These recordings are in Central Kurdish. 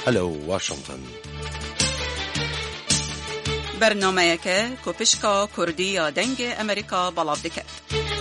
هەلو واشنطن. برنامه‌یەکە کۆپشکا کوردی یا دەنگ ئەمریکا بەڵاو دەکات.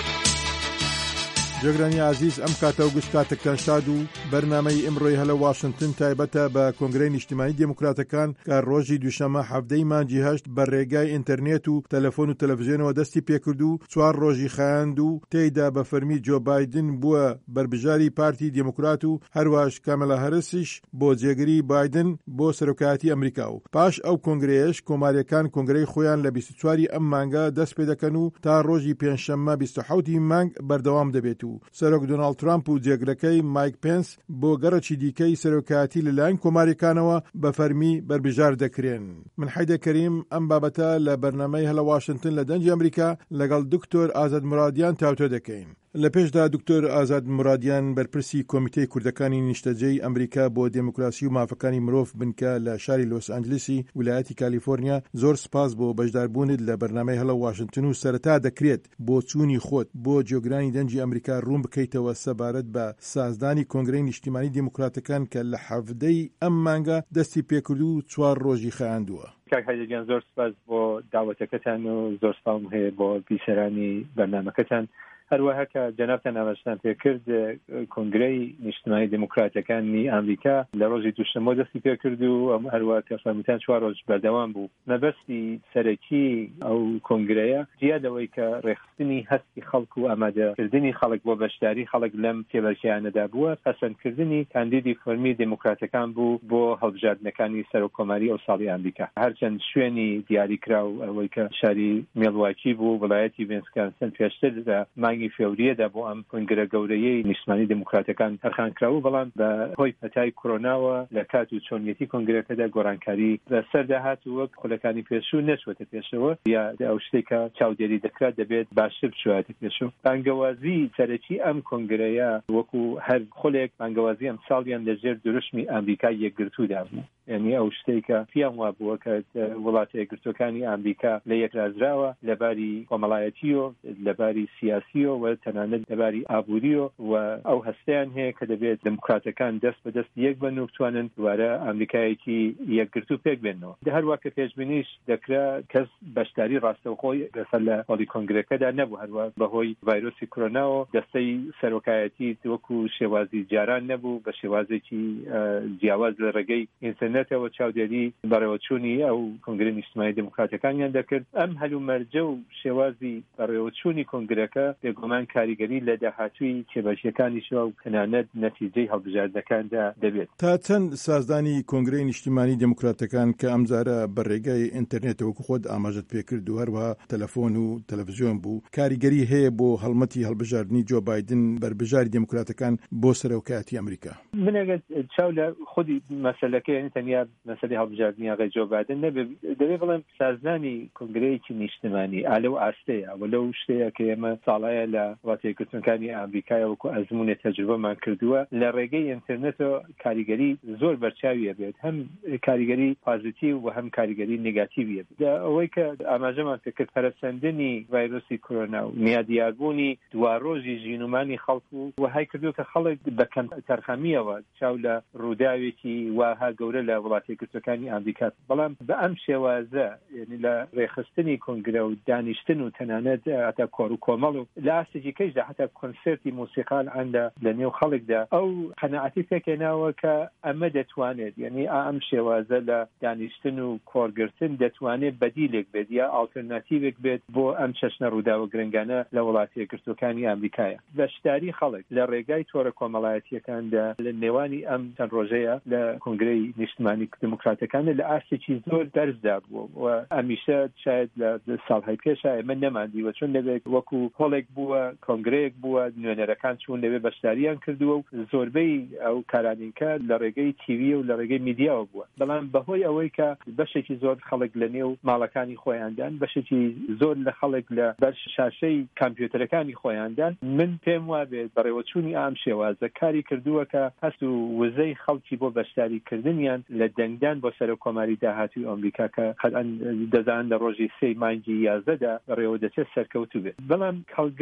جێگرانی عزیز ئەم کاتە و گشت کاتێکتان شاد و بەرنامەی ئەمڕۆی هەلە واشنطن تایبەتە بە کۆنگرەی نیشتیمانی دموکراتەکان کە ڕۆژی دووشەمە 17 مانگی 8 بە ڕێگای ئینتەرنێت و تەلەفۆن و تەلەڤیزیۆنەوە دەستی پێکرد و 4 ڕۆژی خایاند و تێیدا بە فەرمی جۆ بایدن بووە بەربژاری پارتی دموکرات و هەروەش کامەلا هەرسیش بۆ جێگری بایدن بۆ سەرۆکایەتی ئەمریکا و پاش ئەو کۆنگرەیەش کۆماریەکان کۆنگرەی خۆیان لە 24 ئەم مانگە دەست پێ دەکەن و تا ڕۆژی پێنجشەممە 27 مانگ بەردەوام دەبێت و سەرۆک دۆناڵد ترامپ و جێگرەکەی مایک پێنس بۆ گەڕەکی دیکەی سەرۆکایەتی لەلایەن کۆماریەکانەوە بە فەرمی بەربژار دەکرێن. من حەیدە کەریم ئەم بابەتە لە بەرنامەی هەلە واشنطن لە دەنگی ئەمریکا لەگەڵ دکتۆر ئازاد مرادیان تاوتۆ دەکەین. لە پێشدا دکتۆر ئازاد مرادیان بەرپرسی کۆمیتەی کوردەکانی نیشتەجێی ئەمریکا بۆ دموکراسی و مافەکانی مرۆڤ بنکە لە شاری لۆس ئانجلسی ویلایەتی کالیفۆرنیا، زۆر سپاس بۆ بەشداربوونت لە بەرنامەی هەلە واشنطن و سەرەتا دەکرێت بۆ چوونی خۆت بۆ جێگرانی دەنگی ئەمریکا ڕوون بکەیتەوە سەبارەت بە سازدانی کۆنگرەی نیشتیمانی دموکراتەکان کە لە 17 ئەم مانگە دەستی پێکرد و 4 ڕۆژی خایاندووە. کاکەجان زۆر سپاس بۆ داوەتەکەتان و زۆر سپاس هەیە بۆ بیسەرانی بەرنامەکەتان. هەروەها کە جەنابتان ئاماژەتان پێکرد کۆنگرەی نیشتیمانی دموکراتەکانی ئەمریکا لە ڕۆژی دووشەمە دەستی پێکرد و هەروەها کە فەرموویان 4 ڕۆژ بەردەوام بوو. مەبەستی سەرەکی ئەو کۆنگرەیە جیادەوەی کە ڕێخستنی هەستی خەڵک و ئامادەکردنی خەڵک بۆ بەشداری خەڵک لەم تێبەرکەیانەدا بووە، پەسەندکردنی کاندیدی فەرمی دموکراتەکان بوو بۆ هەڵبژاردنەکانی سەرۆکۆماری ئەو ساڵی ئەمریکا. هەرچەند شوێنی دیاریکرا و ئەوەی کە شاری میلواکی بوو وڵایەتی وینسکانسن پێشتر لە مانگی فێوریەدا بۆ ئەم کۆنگرە گەورەیەی نیشتیمانی دموکراتەکان تەرخانکراوە، بەڵام بە هۆی پەتای کۆرۆناوە لە کات و چۆنیەتی کۆنگرەکەدا گۆڕانکاری بەسەردا هات و وەک خولەکانی پێشوو نەچوەتە پێشەوە یا ئەو شتێکە چاودێری دەکرات دەبێت باشتر بچواتە پێشوو. بانگەوازی سەرەکی ئەم کۆنگرەیە وەکو هەر خولێک بانگەوازی ئەم ساڵیان لەژێر دروشمی ئەمریکا یەکگرتوودا بوو. یعنی ئەو شتێکە پیان وا بووە کە وڵاتە یەکگرتوەکانی ئەمریکا لە یەکرازراوە لەباری کۆمەڵایەتیۆ، لەباری سیاسیۆ و تەنانەت لەباری ئابووریۆ و ئەو هەستیان هەیە کە دەبێت دموکراتەکان دەست بەدەست یەک بن و بتوانن دوارە ئەمریکایەکی یەکگرتوو پێک بێنەوە. هەروە کە پێشبینیش دەکرا کەس بەشداری ڕاستەوخۆی لەسەر لە هەڵی کۆنگرەکەدا نەبوو، هەروە بەهۆی ڤایرۆسی کۆرۆناوە دەستەی سەرۆکایەتی وەکو شێوازی جاران نەبوو، بە شێوازێکی جیاواز لە ڕێگەی ئینتەرنێتەوە چاودێری بەڕێوەچوونی ئەو کۆنگرەی نیشتیمانی دموکراتەکانیان دەکرد. ئەم هەلومەرجە و شێوازی بەڕێوەچوونی کۆنگرەکە بێگومان کاریگەری لە داهاتووی کێبەشیەکانیشەوە و تەنانەت نەتیجەی هەڵبژاردنەکاندا دەبێت. تا چەند سازدانی کۆنگرەی نیشتیمانی دموکراتەکان کە ئەمجارە بەڕێگای ئینتەرنێتەوە خۆت ئاماژەت پێکرد و هەروەها تەلەفۆن و تەلەڤیزیۆن بوو، کاریگەری هەیە بۆ هەڵمەتی هەڵبژاردننی جۆ بایدن بەربژاری دموکراتەکان بۆ سەرۆکایەتی ئەمریکا؟ من ئەگەر چاو لە خودی مەسەلەکە یعنی تەنیا مەسەلەی هەڵبژاردننی ئاغای جۆ بایدن دەبێت بڵێم سازدانی کۆنگرەیەکی نیشتیمانی ئالە و ئاستەیە و لەو شتەیە کە ئێمە ساڵایە لە وڵاتەیەکگرتوەکانی ئەمریکایە وەکو ئەزمونێ تەجروبەمان کردووە لە ڕێگەی ئینتەرنێتەوە کاریگەری زۆر بەرچاویە بێت، هەم کاریگەری پازیتیو و هەم کاریگەری نێگاتیویە بێت. ئەوەی کە ئاماژەمان کرد پەرەسەندنی ڤایرۆسی کۆرۆنا و نیادیاربوونی دوارۆژی ژینومانی خەڵک و وهای کردو کە خەڵک بەکەم تەرخەمیەوە چاو لە ڕووداوێکی واها گەورە لە وڵاتەیەکگرتوەکانی ئەمریکا، بەڵام بە ئەم شێوازە یعنی لە ڕێخستنی کۆنگرە و دانیشتن و تەنانەت هەتا کۆڕ و کۆمەڵ و لە ئاستێکی کەشدا هەتا کۆنسێرتی موسیقال عەندە لە نێو خەڵکدا ئەو قەناعەتی پێکێناوە کە ئەمە دەتوانێت یعنی ئەم شێوازە لە دانیشتن و کۆرگرتن دەتوانێت بەدیلێک بێت یا ئالتەرناتیڤێک بێت بۆ ئەم چەشنە ڕووداوە گرنگانە لە وڵاتەیەکگرتوەکانی ئەمریکایە. بەشداری خەڵک لە ڕێگای تۆڕە کۆمەڵایەتیەکاندا لە نێوانی ئەم چەند ڕۆژەیە لە کۆنگرەی نیشتیمانی دموکراتەکانە لە ئاستێکی زۆر بەرزدا بووە و ئەمیشە شاید لە ساڵهای پێشە ئێمە نەماندیوە، چون دەبێت وەکو هۆڵێک بووە کۆنگرەیەک بووە نوێنەرەکان چون لەوێ بەشداریان کردووە و زۆربەی ئەو کارانینکە لە ڕێگەی تیڤی و لە ڕێگەی میدیاوە بووە، بەڵام بەهۆی ئەوەی کە بەشێکی زۆر خەڵک لە نێو ماڵەکانی خۆیاندان، بەشێکی زۆر لە خەڵک لە بەر شاشەی کامپیوتەرەکانی خۆیاندان، من پێم وابێت بەڕێوەچوونی ئام شێوازە کاری کردووە کە هەست و وزەی خەڵکی بۆ بەشداریکردنیان لە دەنگدان بۆ سەرۆکۆماری داهاتووی ئەمریکا کە دەزان لە ڕۆژی 3 مانگی 11دا ڕێوە دەچێت سەرکەوتوو بێت. بەڵام کەڵگر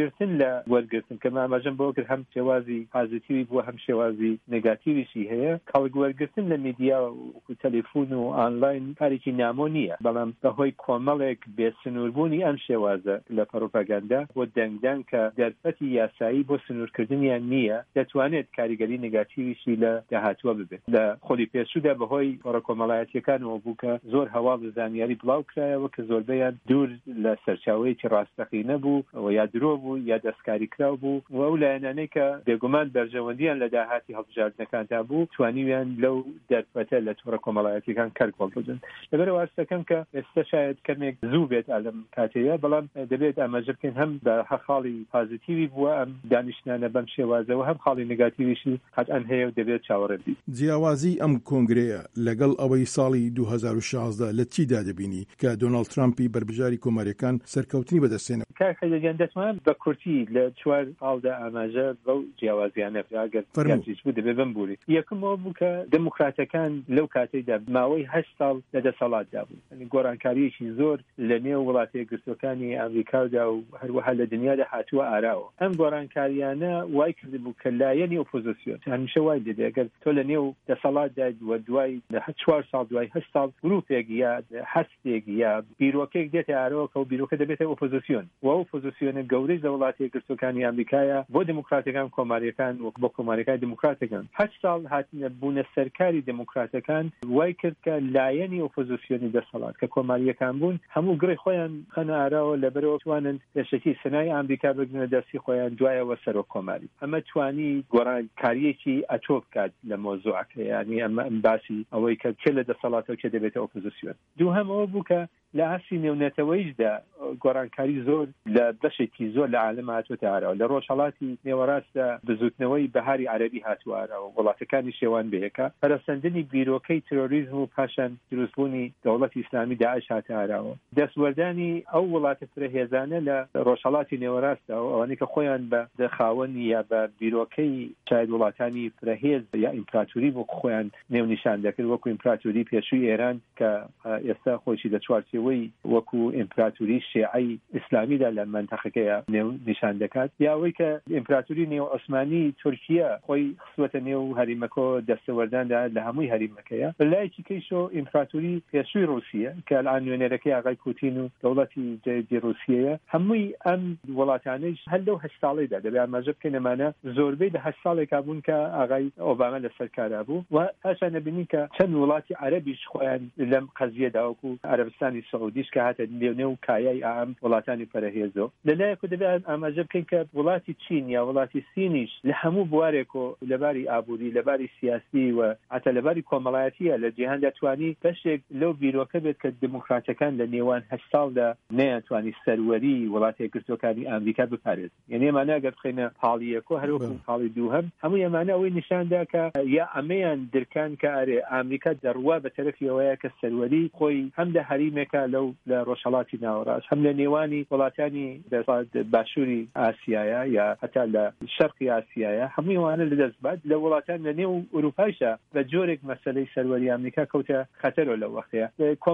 وەرگرتن لە وەرگرتن کە ئاماژەم بۆ کرد هەم شێوازی پازیتیوی بووە هەم شێوازی نێگاتیویشی هەیە کەڵک وەرگرتن لە میدیا و تەلەفۆن و ئانلاین کارێکی نامۆ نییە بەڵام بەهۆی کۆمەڵێک بێسنووربوونی ئەم شێوازە لە پەروپاگاندا بۆ دەنگدان کە دەرفەتی یاسایی بۆ سنوورکردنیان نییە دەتوانێت کاریگەری نێگاتیویشی لە داهاتووە ببێت لە خۆلی پێشودا بەهۆی کۆمەڵایەتیەکانەوە بوو کە زۆر هەواڵ زانیاری بڵاو کرایەوە کە زۆربەیان دوور لە سەرچاوەیەکی ڕاستەقینە بوو و یا درۆ بوو یا دەستکاری کراو بوو و ئەو لایەنانەی کە بێگومان بەرژەوەندیان لە داهاتی هەڵبژاردنەکاندا بوو توانیویان لەو دەرفەتە لە تۆڕە کۆمەڵایەتیەکان کەرکۆڵ بدەن لەبەرەوە ئەستەکەم کە ئێستا شاید کەمێک زوو بێت ئەلەم کاتەیە بەڵام دەبێت ئاماژە بکەین هەم بە خاڵی پازیتیوی بووە ئەم دانیشتانە بەم شێوازەوە هەم خاڵی نێگاتیویشی قەتعەن هەیە و دەبێت چاوەڕێ بین. جیاوازی ئەم کۆنگرەیە لەگەڵ ئەوەی ساڵی 2016 لە چیدا دەبینی کە دۆناڵد ترامپی بربژاری کۆماریەکان سەرکەوتنی بەدەستێنە کاکەجان دەتوانم بە کورتی لە چوار ئاڵدا ئاماژە بەو جیاوازیانە ئەگەر یاچیش بوو دەبێت بمبوری یەکەمەوە بوو کە دموکراتەکان لەو کاتەیدا ماوەی 8 ساڵ لە دەسەڵاتدا بوو گۆڕانکاریەکی زۆر لە نێو وڵاتە یەکگرتوەکانی ئەمریکادا و هەروەها لە دنیادا هاتووە ئاراوە ئەم گۆڕانکاریانە وای کردبوو کە لایەنی ئۆپۆزیسیۆن هەمیشە وای دەبێت ئەگەر تۆ لە نێو دەسەڵاتدا وە دوای 4 ساڵ دوای 8 ساڵ گروپێک یا هەستێک یا بیرۆکێک دێتە ئارەوە کە بیرۆکە دەبێتە ئۆپۆزیسیۆن و ئۆپۆزیسیۆنە گەورەی لە وڵاتی یەکگرتوەکانی ئەمریکایە بۆ دموکراتەکان کۆماریەکان و بۆ کۆماریەکانی دموکراتەکان 8 ساڵ هاتنە بوونە سەرکاری دموکراتەکان وای کرد کە لایەنی ئۆپۆزیسیۆنی دەسەڵات کە کۆماریەکان بوون هەموو گڕی خۆیان خەنە ئاراوە لەبەرەوە توانن پێشەکی سنای ئەمریکا بگرنە دەستی خۆیان دوایەوە سەرۆک کۆماری ئەمە توانی گۆڕانکاریەکی ئەتۆ بکات لە مۆزوعەکە یعنی ئەمە باسی ئەوەی کە چێ لە دەسەڵاتەوە چێ دەبێتە ئۆپۆزیسیۆن دووهەمەوە بوو کە لە عەسی نێونەتەوەیشدا گۆڕانکاری زۆر لە بەشێکی زۆر لە عالەم هاتووەتە ئاراوە لە ڕۆژهەڵاتی نێوەڕاستدا بزوتنەوەی بەهاری عەرەبی هاتووە ئاراوە وڵاتەکانی شێوان بەیەکە پەرەسەندنی بیرۆکەی ترۆریزم و پاشان دروستبوونی دەوڵەتی ئیسلامی داعش هاتە ئاراوە دەستوەردانی ئەو وڵاتە فرەهێزانە لە ڕۆژهەڵاتی نێوەڕاستدا ئەوانەی کە خۆیان بە خاوەنی یا بە بیرۆکەی شاید وڵاتانی فرەهێز یا ئیمپراتوری بۆ خۆیان نێونیشان دەکرد وەکو ئیمپراتوری پێشووی ئێران کە ئێستا خۆشی لە چوارچێوەی وەکو ئیمپراتوری شیعی ئیسلامیدا لە منتەقەکەیە نێونیشان دەکات یا ئەوەی کە ئیمپراتوری نێو عوسمانی تورکیا خۆی خسوەتە نێو هەریمەکە دەستەوەرداندا لە هەمووی هەریمەکەیە لایەکی کەیشۆ ئیمپراتوری پێشووی رووسیە کە الان نوێنەرەکەی ئاغای پوتین و دەوڵەتی جدی رووسیەیە هەمووی ئەم وڵاتانەیش هەر لەو 8 ساڵێدا دەبێت ئاماژە بکەین ئەمانە زۆربەی لە 8 ساڵێکا بوون کە ئاغای ئۆباما لەسەر کارا بوو و پاشان نەبینی کە چەند وڵاتی عەرەبیش خۆیان لەم قەزیەدا وەکو عەرەبستانی سعودیش کە هاتە نێو کایای ئام وڵاتانی پەرەهێزەوە لەلایەکە دەبێت ئاماژە بکەین کە وڵاتی چین یا وڵاتی سینیش لە هەموو بوارێک و لەباری ئابووری لەباری سیاسی و حتا لەباری کۆمەڵایەتیە لە جیهاندا توانی بەشێک لەو بیرۆکە بێت کە دموکراتەکان لە نێوان 8 ساڵدا نەیانتوانی سەروەری وڵاتی یەکگرتوەکانی ئەمریکا بپارێت یعنی ئەمانە ئەگەر بخەینە حاڵی یەک و هەروەکو حاڵی دووهەم هەموو ئەمانە ئەوەی نیشاندا کە یا ئەمەیان درکان کە ئەرێ ئەمریکا دەڕوا بە تەرەفی ئەوەیە کە سەروەری خۆی هەم لە هەریمێکە لەو لە ڕۆژهەڵاتی ناوەڕاست هەم لە نێوانی وڵاتانی باشووری ئاسیایە یا حتا لە شەرقی ئاسیایە هەمووی ئەوانە لەدەستبات لە وڵاتان لە نێو ئوروپایشە بە جۆرێک مەسەلەی سەروەری ئەمریکا کەوتە خەتەرەوە لە وەختەیە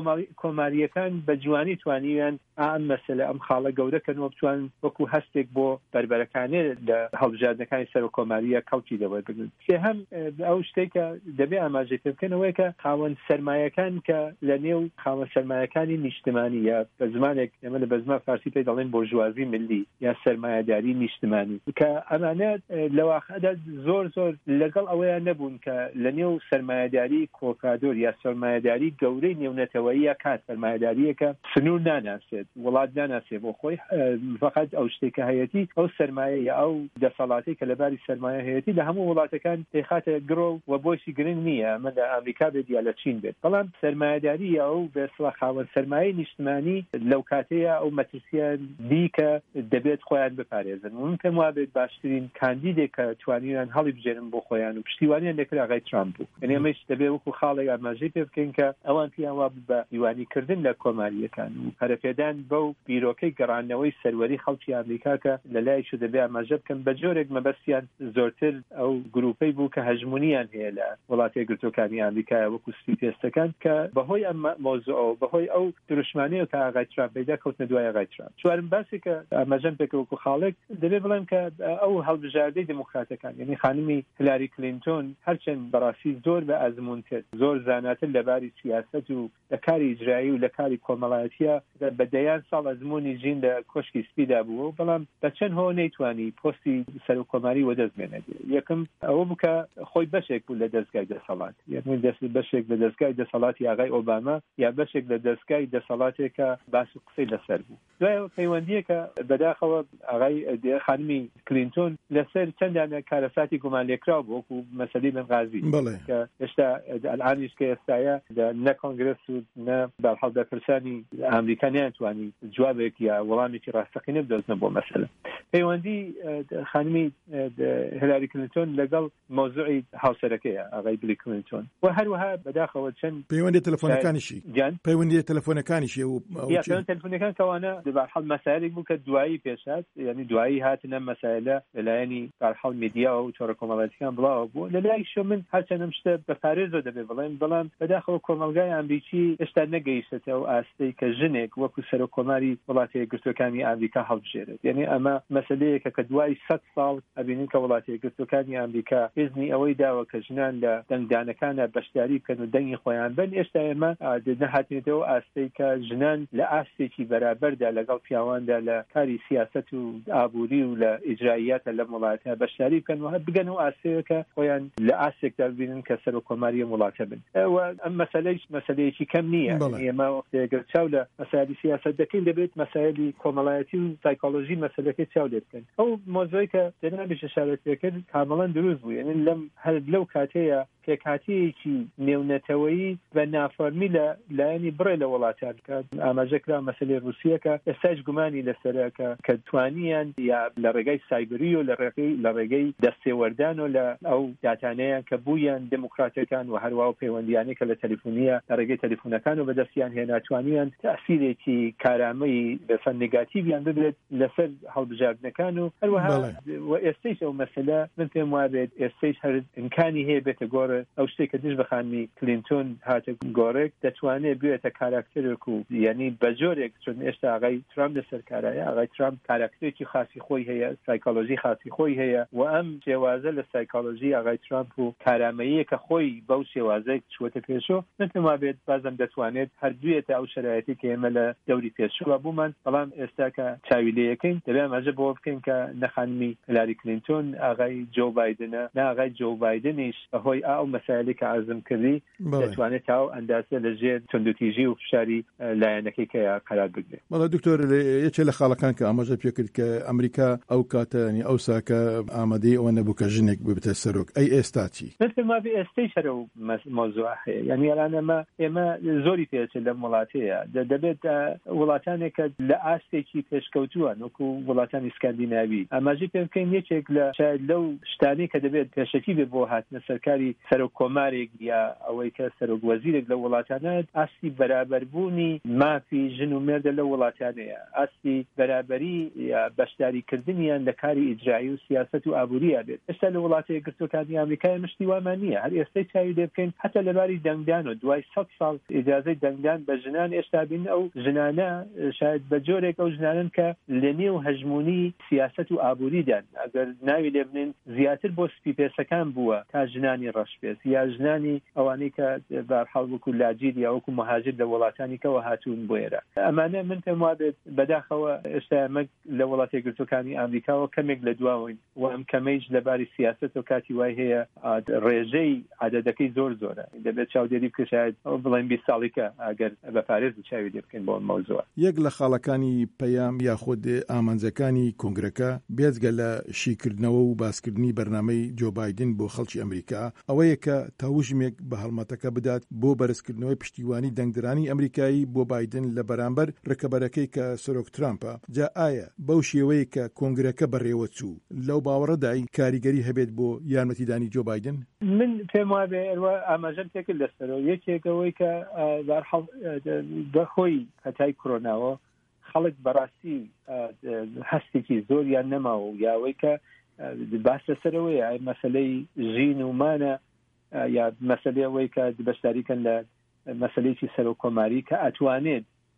کۆماریەکان بە جوانی توانیویان ئەم مەسەلە ئەم خاڵە گەورەکەنەوە بتوان وەکو هەستێک بۆ بربەرەکانێ لە هەڵبژاردنەکانی سەر کۆماریە کەوتی دەوای بگرن سێهەم ئەو شتێکە دەبێت ئاماژەی پێ بکەنەوەی کە خاوەن سەرمایەکان کە لە نێو خاوەن سەرمایەکانی نیشتمانی یا بە زمانێک ئێمە لە بە زمان فارسی پێی دەڵێن بورژوازی ملی یا سەرمایەداری نیشتمانی کە ئەمانە لەواقعدا زۆر لەگەڵ ئەوەیان نەبوون کە لە نێو سەرمایەداری کۆکادۆر یا سەرمایەداری گەورەی نێونەتەوەیە کات سەرمایەداریەکە سنوور ناناسێت وڵات ناناسێت بۆ خۆی فقط ئەو شتێکە هەیەتی ئەو سەرمایە یا ئەو دەسەڵاتی کە لەباری سەرمایە هەیەتی لە هەموو وڵاتەکان پێخاتە گرۆ و بۆشی گرنگ نییە من لە ئەمریکا بێت یا لە چین بێت بەڵام سەرمایەداری یا ئەو بەسڵە خاوەن سەرمایەی نیشتمانی لەو کاتەیە ئەو مەترسیان دیکە دەبێت خۆیان بپارێزن من پێم وابێت باشترین کاندیدێک کە توانیان هەڵی بژێنن بۆ خۆیان و پشتیوانیان لەکرد ئاغای ترامپ بوو یعنی ئەمەش دەبێت وەکو خاڵێک ئاماژەی پێ بکەین کە ئەوان پێیان وا بە دیوانیکردن لە کۆماریەکان و پەرەپێدان بەو بیرۆکەی گەڕانەوەی سەروەری خەڵکی ئەمریکا کە لەلایەکشە دەبێت ئاماژە بکەن بە جۆرێک مەبەستیان زۆرتر ئەو گروپەی بوو کە هەژمونیان هەیە لە وڵاتی یەکگرتوەکانی ئەمریکا وەکو سپی پێستەکان کە بەهۆی ئەم مۆزوع بەهۆی ئەو لەو دروشمانەیە کە ئاغای ترامپ پەیدا کەوتنە دوای ئاغای ترامپ. چوارم باسی کە ئاماژەم پێکەوە خاڵێک دەبێت بڵێم کە ئەو هەڵبژاردەی دموکراتەکان یعنی خانمی هیلاری کلینتۆن هەرچەند بەڕاستی زۆر بە ئەزمون کرد زۆر زاناتر لەباری سیاست و لە کاری ئیجرایی و لە کاری کۆمەڵایەتیە بەدەیان ساڵ ئەزموونی ژین لە کۆشکی سپیدا بووە بەڵام بە چەند هۆ نەیتوانی پۆستی سەرۆکۆماری وەدەستمێنێت. یەکەم ئەوە بکە خۆی بەشێک بوو لە دەستگای دەسەڵات یعنی بەشێک لە دەستگای دەسەڵاتی ئاغای ئۆباما یا بەشێک لە دەستگای دەسەڵاتێکە باس و قسەی لەسەر بوو. دوایەوە پەیوەندیەکە بەداخەوە ئاغای خانمی کلینتۆن لەسەر چەندانە کارەساتی گومان لێکراو بوو وەکو مەسەلەی بنغازی کە هێشتا ئەلعانیش کە ئێستایە نە کۆنگرس و نە بەرحەڵ بەرپرسانی ئەمریکا نەیانتوانی جوابێک یا وەڵامێکی ڕاستەقینە بدۆزنە بۆ مەسەلە. پەیوەندی خانمی هیلاری کلینتۆن لەگەڵ مۆزوعی هاوسەرەکەیە ئاغای بیلی کلینتۆن و هەروەها بەداخەوە چەند پەیوەندی تەلەفۆنەکانیشی پەیوەندی تەلەفۆنەکانیشی و تەلەفۆنەکان کەوانە بەرحەڵ مەسائلێک بوو کە دوایی پێشات یعنی دوایی هاتنە مەسائلە لەلایەنی بەرحەڵ میدیا و تۆڕە کۆمەڵایەتیەکان بڵاوە بوو. لەلای شۆ من هەرچەندم شتە بەپارێزە دەبێت بەڵام بەداخەوە کۆمەلگای ئەمریکی هێشتا نەگەیشتەوە ئاستەی کە ژنێک وەکو سەرۆکۆماری وڵاتە یەکگرتوەکانی ئەمریکا هەڵبژێرێت. یعنی ئەمە مەسەلەیەکە کە دوای 100 ساڵ ئەبینین کە وڵاتە یەکگرتوەکانی ئەمریکا ئیزنی ئەوەی داوە کە ژنان لە دەنگدانەکانە بەشداری بکەن و دەنگی خۆیان بن. ئێستا ئێمە نەهاتێتەوە ئاستەی کە ژنان لە ئاستێکی بەرابەردا لەگەڵ پیاواندا لە کاری سیاست و ئابووری و لە ئیجراییاتە لە وڵاتە بەشداری بکەن و بگەن و ئاستەیەکە خۆیان لە ئاستێکدا ببینن کە سەرۆکۆماری وڵاتە بن. ئەم مەسەلەیەکی کەم نییە. ئێمە وەختێگەر چاو لە مەسائلی سیاست دەکەین دەبێت مەسائلی کۆمەڵایەتی و سایکۆلۆژی مەسەلەکەی چاو لێ بکەن. ئەو مۆزوعی کە جەنابیش ئشارە کرد کامەڵەن دروست بوو. یعنی لەو کاتەیە پێکهاتەیەکی نێونەتەوەیی بە نافەرمی لە لایەنی بڕێ لە وڵاتان کە ئاماژەکرا مەسەلەی رووسیەکە ئێستاش گومانی لەسەرەکە کە توانیان یا لە ڕێگەی سایبری و لە ڕێگەی دەستێوەردان و لە ئەو داتانەیان کە بوویان دموکراتەکان و هەروەها پەیوەندیانەی کە لە تەلیفۆنیە لە ڕێگەی تەلیفۆنەکان و بەدەستیان هێناتوانیان تەئسیرێکی کارامەی بەفەن نێگاتیڤیان ببرێت لەسەر هەڵبژاردنەکان و هەروەها ئێستەیش ئەو مەسەلە من پێم وابێت ئێستەیش هەر ئیمکانی هەیە بێتە گۆڕ ئەو شتێک کە دژ بە خانمی کلینتۆن هاتە گۆڕێک دەتوانێت بێتە کاراکتەرێک و یعنی بە جۆرێک چون ئێستا ئاغای ترامپ لەسەر کارایە ئاغای ترامپ کاراکتەرێکی خاصی خۆی هەیە سایکۆلۆژی خاصی خۆی هەیە و ئەم شێوازە لە سایکۆلۆژی ئاغای ترامپ و کارامەییە کە خۆی بەو شێوازەیە چوەتە پێشۆ من پێم وابێت بازم دەتوانێت هەردوویەتە ئەو شرایەتی کە ئێمە لە دەوری پێشوە بوومان بەڵام ئێستا کە چاوی لێ یەکەین دەبێت ئەمەژە بۆ بکەین کە نەخانمی هیلاری کلینتۆن ئاغای جۆ بایدنە نە ئاغای جۆ بایدنیش بەهۆی ئەو مەسائلی کە عەرزم کردی دەتوانێت تا ئەندازە لەژێر توندوتیژی و فشاری لایەنەکەی کە قەرار بگرێت. بەڵام دکتۆر یەکێک لە خاڵەکان کە ئاماژە پێ کرد کە ئەمریکا ئەو کاتە ینی ئەو ساکە ئامادەی ئەوە نەبوو کە ژنێک ببێتە سەرۆک. ئەی ئێستا چی؟ مثل ما ئێستەی شەرە و مۆزوع هەیە. یعنی ئەلان ئێمە زۆری پێچێت لەم وڵاتەیە دەبێت وڵاتانێک کە لە ئاستێکی پێشکەوتووە وەکو وڵاتانی سکاندیناوی ئاماژەی پێ بکەین یەکێک لە شاید لەو شتانەی کە دەبێت پێشەکی بێ بۆ هاتنە سەرکاری سەرۆکۆمارێک یا ئەوەی کە سەرۆک وەزیرێک لە وڵاتانە ئاستی بەرابەربوونی مافی ژن و مێردە لە وڵاتانەیە ئاستی بەرابەری یا بەشداریکردنیان لە کاری ئیجرایی و سیاست و ئابووریە بێت. ئێستا لە وڵاتە یەکگرتوەکانی ئەمریکای مشتی وامان نییە. هەر ئێستای چاوی لێ بکەین حتا لەباری دەنگدان و دوای 100 ساڵ ئیجازەی دەنگدان بە ژنان ئێستا بین ئەو ژنانە شاید بە جۆرێک ئەو ژنانن کە لە نێو هەژمونی سیاست و ئابووریدان ئەگەر ناوی لێ بنین زیاتر بۆ سپی پێسەکان بووە تا ژنانی ڕەشپێس یا ژنانی ئەوانەی کە بەرحەڵ وەکو لاجیر یا وەکو مهاجر لە وڵاتانی کەوە هاتوون بۆ ئێرە. ئەمانە من پێم وابێت بەداخەوە ئێستا ئەمە لە وڵاتە یەکگرتوەکانی ئەمریکاوە کەمێک لە دواوین و ئەم کەمەیش لەباری سیاست و کاتی وای هەیە ڕێژەی عەدەدەکەی زۆرە دەبێت چاودێری بکە شاید بڵێن 20 ساڵیکە ئەگەر بەپارێز چاوی لێ بکەین بۆ مۆزوع. یەک لە خاڵەکانی پەیام یاخود ئامانجەکانی کۆنگرەکە بێجگە لە شیکردنەوە و باسکردنی بەرنامەی جۆ بایدن بۆ خەڵکی ئەمریکا ئەوەیە کە تاوژمێک بە هەڵمەتەکە بدات بۆ بەرزکردنەوەی پشتیوانی دەنگدرانی ئەمریکایی بۆ بایدن لە بەرامبەر ڕکەبەرەکەی کە سەرۆک ترامپە. جا ئایا بەو شێوەیە کە کۆنگرەکە بەڕێوە چوو لەو باوەڕەدای کاریگەری هەبێت بۆ یارمەتیدانی جۆ بایدن؟ من پێم وابێ ئاماژەم تێکرد لەسەرەوە یەکێکەوەی کە بەخۆی هەتای کۆرۆناوە خەڵک بەڕاستی هەستێکی زۆریان نەماوە و یاوەی کە باس لەسەرەوەی مەسەلەی ژین و مانە یا مەسەلەی ئەوەی کە بەشداریکەن لە مەسەلەیەکی سەرۆکۆماری کە ئەتوانێت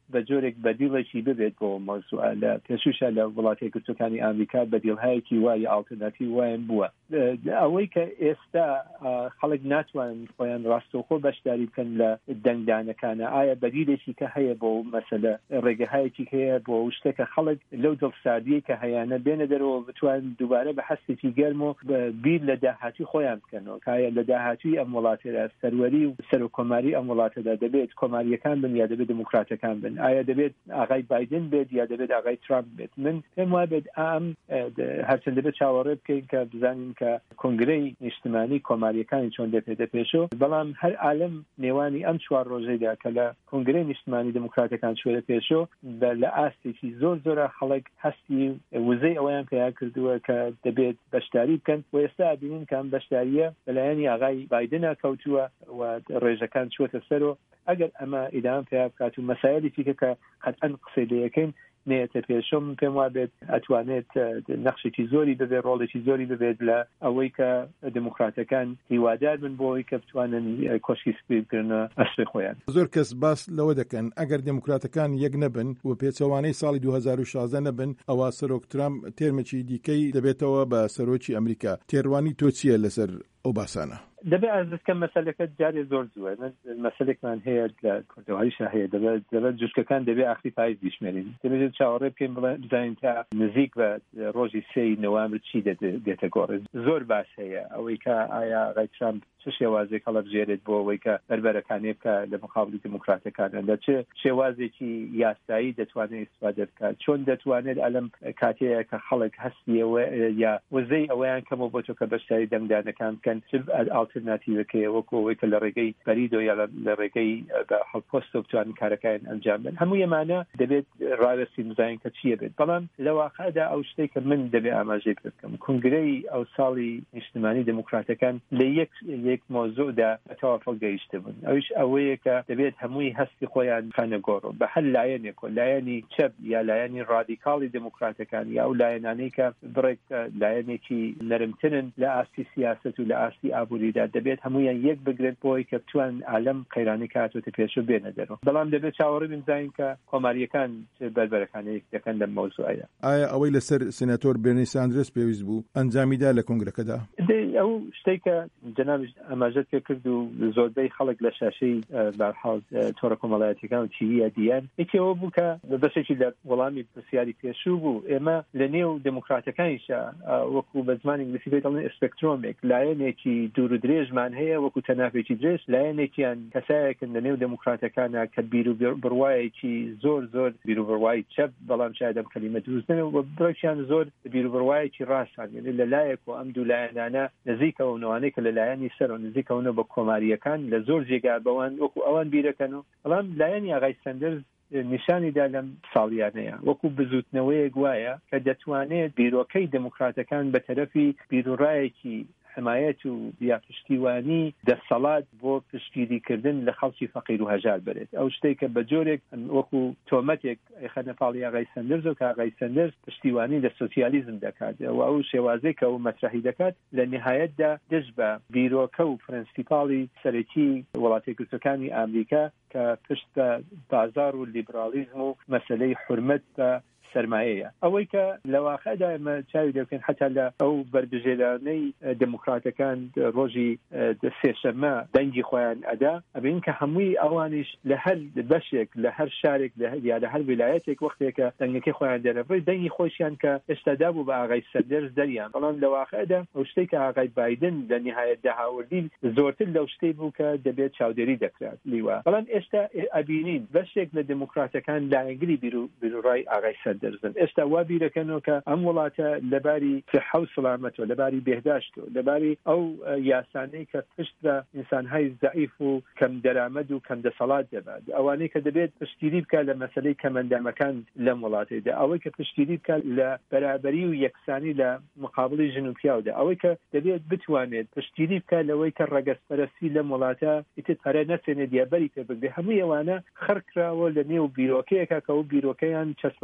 بە جۆرێک بەدیڵێکی ببێت بۆ مەوزوعە لە پێشوشە لە وڵاتی یەکگرتووەکانی ئامریکا بەدیڵهایەکی وایە ئالتەرناتیڤ وایان بووە ئەوەی کە ئێستا خەڵک ناتوانن خۆیان ڕاستەوخۆ بەشداری بکەن لە دەنگدانەکانە ئایا بەدیلێکی کە هەیە بۆ مەسەلە ڕێگەهایەکی هەیە بۆ شتێکە خەڵک لەو دڵسادیە کە هەیەە بێنە دەرەوە بتوان دووبارە بە حەستێکی گەرم و بیر لە داهاتی خۆیان بکەنەوە کایە لە داهاتوی ئەم وڵاتێدا سەروەری و سەرۆکۆماری ئەم وڵاتەدا دەبێت کۆماریەکان بن یا دەبێت دموکراتەکان بن ئایا دەبێت ئاغای بایدن بێت یا دەبێت ئاغای ترامپ بێت من پێم وایە بێت ئەم هەرچەندە دەبێت چاوەڕێ بکەین کە بزانین کە کۆنگرەی نیشتیمانی کۆماریەکانی چۆن دەپێدە پێشەوە بەڵام هەر عالم نێوانی ئەم چوار ڕۆژەیدا کە لە کۆنگرەی نیشتیمانی دموکراتەکان شوێنە پێشەوە لە ئاستێکی زۆرە خەڵک هەستی وزەی ئەویان پێیا کردووە کە دەبێت بەشداری بکەن و ئێستا بینین کە ئەم بەشداریە لەلایەنی ئاغای بایدنە کەوتووە و ڕێژەکان چوەتە سەرەوە ئەگەر ئەمە ئیدام پێیا بکات و مەسایلێکی کە قەتعەن قسەی لێ یەکەین نێتە پێشەوە من پێم وا بێت ئەتوانێت نەخشێکی زۆری ببێت ڕۆڵێکی زۆری ببێت لە ئەوەی کە دموکراتەکان هیوادار بن بۆ ئەوەی کە بتوانن کۆشکی سپی بکردنە ئەسری خۆیان زۆر کەس باس لەوە دەکەن ئەگەر دموکراتەکان یەک نەبن و پێچەوانەی ساڵی 2016 نەبن ئەوە سەرۆک ترامپ تێرمێکی دیکەی دەبێتەوە بە سەرۆکی ئەمریکا تێڕوانی تۆ چییە لەسەر ئەو باسانە دەبێت ئازکەم مەسەلەکە جارێ زۆر زووە مەسەلێکمان هەیە لە کوردەواریشە هەیە دەبێت جوشکەکان دەبێت ئاخری پاییز بیشمێنین دەبێت چاوەڕێ بکەین بزانین تا نزیک بە ڕۆژی 3 نۆڤەمبر چی دێتە گۆڕ زۆر باس هەیە ئەوەی کە ئایا ئاغای ترامپ چه شێوازێک هەڵەبژێرێت بۆ ئەوەی کە بەربەرەکانی بکە لە مقابلی دموکراتەکاندا چه شێوازێکی یاسایی دەتوانێت استفادە بکات چۆن دەتوانێت ئەلەم کاتەیە کە خەڵک هەستیەوە یا وزەی ئەوەیان کەمەوە بۆ تۆ کە بەشداری دەنگدانەکان بکەن ئالتەرناتیڤەکەیە وەکو ئەوەی کە لە ڕێگەی بەریدۆ یا لە ڕێگەی هەڵپۆستۆ بتوانن کارەکان ئەنجام بدەن هەموو ئەمانە دەبێت ڕاوێستی بزانین کە چییە بێت بەڵام لە واقعدا ئەو شتێک کە من دەبێت ئاماژەی بکەم کنگرەی ئەو ساڵی نیشتیمانی دموکراتەکان لە یەک مۆزوعدا تەوافق گەیشتە بوون ئەوش ئەوەیە کە دەبێت هەمووی هەستی خۆیان خانە گۆڕ بە هەر لایەنێک و لایەنی چەپ یا لایەنی ڕادیکاڵی دموکراتەکان یا ئەو لایەنانەی کە بڕێک لایەنێکی نەرمترن لە ئاستی سیاست و لە ئاستی ئابووریدا دەبێت هەمویان یەک بگرێت بۆی کە بتوان عالەم قەیرانی کاتۆتە پێشە بێنە دەرەوە بەڵام دەبێت چاوەڕێ بزانین کە کۆماریەکان بەربەرەکانەیەک دەکەن لەم مەوزوعەیە ئایا ئەوەی لەسەر سناتۆر بێرنی ساندرس پێویست بوو ئەنجامیدا لە کۆنگرەکەدا ئەو شتێکە جەنابش ئاماژەت پێ کرد و زۆربەی خەڵک لە شاشەی بەرحاڵ تۆڕە کۆمەڵایەتیەکان و تیڤی دیان یەکێوە بوو کە بەشێکی لە وەڵامی پرسیاری پێشوو بوو ئێمە لە نێو دموکراتەکانیشە وەکو بە زمانی ئینگلیسی دەڵێن ئسپێکترۆمێک لایەنێکی دوور و درێژمان هەیە وەکو تەنافێکی درێژ لایەنێکیان کەسایەکن لە نێو دموکراتەکانە کە بیر و بڕوایەکی زۆر بیر و بڕوای چەپ بەڵام شاید ئەم کەلیمە دروستن و بڕێکیان زۆر بیر و بڕوایەکی ڕاستان یعنی لەلایەک و ئەم دوو لایەنانە نزیکەوە نەوانەی کە لەلایەنی سەر و نزیکەونە بە کۆماریەکان لە زۆر جێگا بەوان وەکو ئەوان بیرەکەن و بەڵام لایەنی ئاغای سەندەرز نیشانیدا لەم ساڵیانەیە وەکو بزوتنەوەیەک وایە کە دەتوانێت بیرۆکەی دموکراتەکان بە تەرەفی بیرروڕایەکی حمایەت و یا پشتیوانی دەسەڵات بۆ پشتگیریکردن لە خەڵکی فەقیر و هەژار بێت ئەو شتێک کە بە جۆرێک وەکو تۆمەتێک خەنەپاڵی ئاغای سەندەرز و کە ئاغای سەندەرز پشتیوانی لە سۆسیالیزم دەکات و ئەو شێوازەیە کە ئەو مەطرحی دەکات لە نهایەتدا دەست بە بیرۆکە و پرەنسیپاڵی سەرەکی وڵاتە یەکگرتووەکانی ئامریکا کە پشت بە بازار و لیبرالیزم و مەسەلەی حورمەت بە سرمایەیە ئەوەی کە لە واقعدا ئێمە چاوی دەکەین حتا لە ئەو بەربژێرانەی دموکراتەکان ڕۆژی سێشەممە دەنگی خۆیان ئەدا ئەبین کە هەمووی ئەوانیش لە هەر بەشێک لە هەر شارێک یا لە هەر ویلایەتێک وەختێکە دەنگەکەی خۆیان دەرەبڕی دەنگی خۆشیان کە ئێستادا بوو بە ئاغای سەندەرز دەریان بەڵام لە واقعدا ئەو شتێک کە ئاغای بایدن لە نهایەت داهاوردی زۆرتر لەو شتەی بوو کە دەبێت چاودێری دەکرات لیوە بەڵام ئێستا ئەبینین بەشێک لە دموکراتەکان لاینگری بیرروڕای ئاغای سەندەرزن ئێستا وا بیرەکەنەوە کە ئەم وڵاتە لەباری صحە و سەلامەتەوە لەباری بێهداشتەوە لەباری ئەو یاسانەی کە پشت بە ئینسانهای زەعیف و کەم دەرامەد و کەم دەسەڵات دەبات ئەوانەی کە دەبێت پشتگیری بکات لە مەسەلەی کەمەندامەکان لەم وڵاتەیەدا ئەوەی کە پشتگیری بکات لە بەرابەری و یەکسانی لە مقابلی ژن و پیاودا ئەوەی کە دەبێت بتوانێت پشتگیری بکات لەوەی کە ڕەگەزپەرستی لەم وڵاتە ئیتر هەرە نەچێنێت دیابەری پێ بگرێت هەمووی ئەوانە خەرکراوە لە نێو بیرۆکەیەکە کە ئەو بیرۆکەیان چەسپانیۆ بە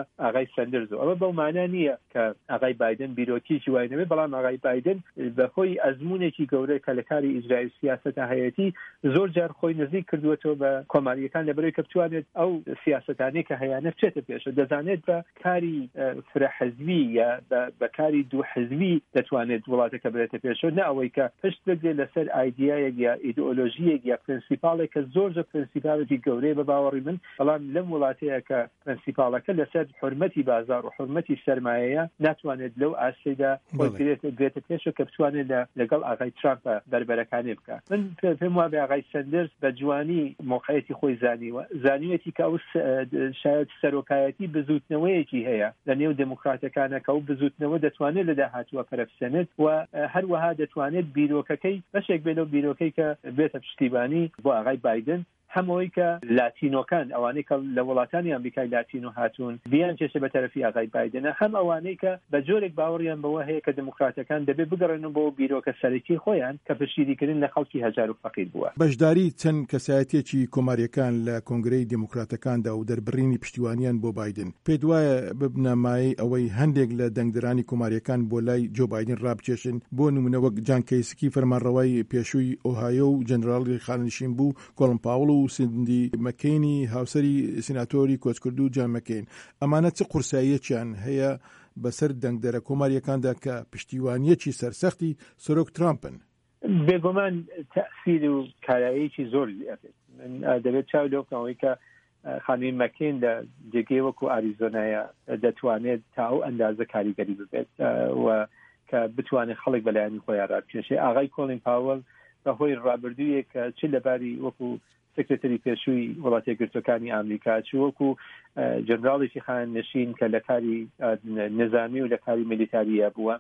ئاغای سەندرز ئەوە بەو مانە نییە کە ئاغای بایدن بیرۆکیی واینەوێ بەڵام ئاغای بایدن بەخۆی ئەزمونێکی گەورەی کە لە کاری ئیجرایی سیاسەتە هەیەتی زۆر جار خۆی نزیک کردووەتەوە بە کۆماریەکان لەبەرەوەی کە بتوانێت ئەو سیاسەتانەی کە هەیەە بچێتە پێشە دەزانێت بە کاری فرەحزبی یا بە کاری دوو حزبی دەتوانێت وڵاتەکە بێتە پێشەوە نە ئەوەی کە پشت بگرێت لەسەر ئایدیایەک یا ئیدئۆلۆژیەک یا پرینسیپالێک کە زۆر پرینسیپالێکی گەورەی بە باوەڕی من بەڵام لەم وڵاتەیە کە پرینسیپالەکە لەسەر حرمەتی بازار و حرمەتی سەرمایەیە ناتوانێت لەو ئاسەیدا خۆی بێتە پێشەوە کە بتوانێت لەگەڵ ئاغای ترامپ بەربەرەکانی بکات من پێم وایە ئاغای سەندرز بە جوانی موقعیەتی خۆی زانیوەتی کە ئەو شاید سەرۆکایەتی بزوتنەوەیەکی هەیە لە نێو دموکراتەکانە کە ئەو بزوتنەوە دەتوانێت لە داهاتووە پەرەفسێنێت و هەروەها دەتوانێت بیرۆکەکەی بەشێک بێت لەو بیرۆکەی کە بێتە پشتیبانی بۆ ئاغای بایدن هەمەوەی کە لاتینۆکان ئەوانەی کە لە وڵاتانی ئەمریکای لاتینۆ هاتوون بیان چێشە بە تەرەفی ئاغای بایدنە هەم ئەوانەی کە بە جۆرێک باوەڕیان بەوە هەیە کە دموکراتەکان دەبێت بگەڕێنەوە بۆ بیرۆکە سەرەکی خۆیان کە پشتیریکردن لە خەڵکی هەژار و فەقیر بووە. بەشداری چەند کەسایەتێکی کۆماریەکان لە کۆنگرەی دموکراتەکاندا و دەربڕینی پشتیوانیان بۆ بایدن پێت وایە ببنەمایی ئەوەی هەندێک لە دەنگدرانی کۆماریەکان بۆ لای جۆ بایدن ڕابچێشن بۆ نمونە وەک جان کەیسکی فەرمانڕەوای پێشووی ئۆهایۆ و جەنراڵی خانشین بوو کۆڵن پاوڵ و سندی مەکەینی هاوسەری سیناتۆری کۆچکردو جان مەکەین ئەمانە چه قورساییەکیان هەیە بەسەر دەنگدەرە کۆماریەکاندا کە پشتیوانیەکی سەرسەختی سەرۆک ترامپن؟ بێگومان تەأثیر و کاراییەکی زۆر دەبێت چاو لەوکەوەی کە خانووی مەکەین لە جێگەی وەکو ئاریزۆنایە دەتوانێت تا ئەو ئەندازە کاریگەری ببێت و کە بتوانێت خەڵک بەلایانی خۆیان ڕابکێشێ ئاغای کۆڵین پاوەڵ بەهۆی ڕابردوویە کە چ لەباری وەکو سکرتەری پێشووی وڵاتی یەکگرتوەکانی ئامریکا چ وەکو جەنراڵێکی خاننشین کە لە کاری نظامی و لە کاری میلیتاریە بووە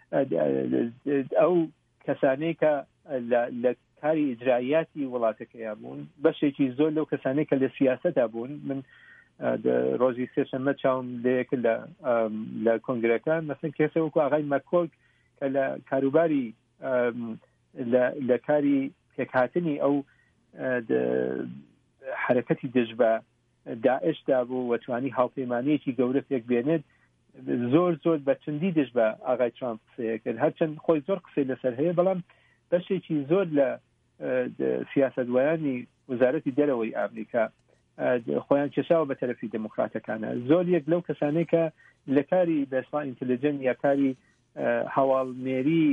ئەو کەسانەی کە لە کاری ئیجراییاتی وڵاتەکەیان بوون بەشێکی زۆر لەو کەسانەی کە لە سیاسەتا بوون من ڕۆژی سێشەممە چاوم لەیەک لە کۆنگرەکان مەسەن کێسە وەکو ئاغای مەکۆک کە لە کاروباری لە کاری پێکهاتنی ئەو حرەکەتی دژ بە داعشدا بوو وەتوانی هاوپەیمانیەکی گەورە پێک بێنێت زۆر بە چەندی دژ بە ئاغای ترامپ قسەیە کرد هەرچەند خۆی زۆر قسەی لەسەر هەیە بەڵام بەشێکی زۆر لە سیاسەتوایانی وزارەتی دەرەوەی ئامریکا خۆیان کێشاوە بە تەرەفی دموکراتەکانە زۆر یەک لەو کەسانەی کە لە کاری بەسڵا ئینتلیجەن یا کاری هەواڵنێری